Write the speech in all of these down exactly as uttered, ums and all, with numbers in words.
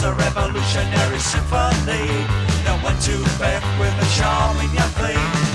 was a revolutionary symphony that went to bed with a charming young thing.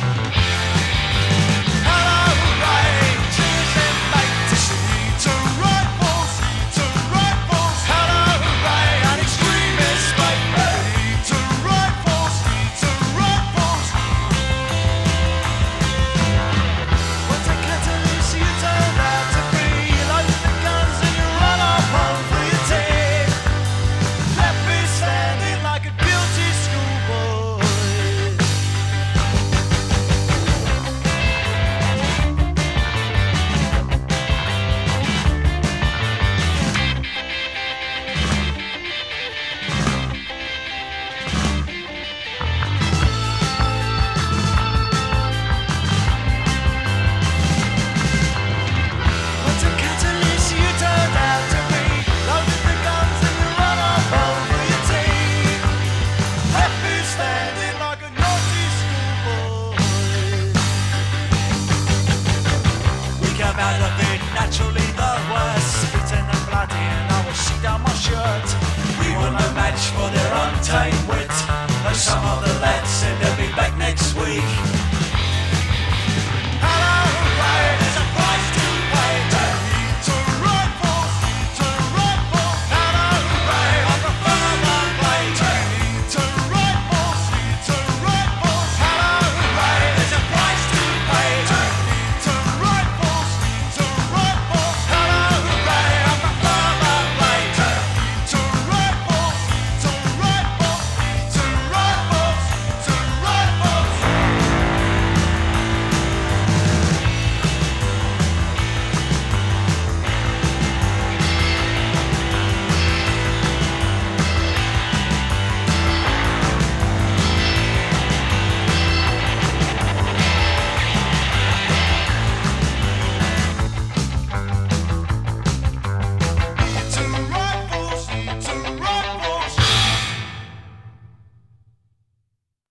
Out of it, naturally the worst, beaten and bloody, and I will see down my shirt. We were no match for their untamed wit, though some of the lads said they'll be back next week.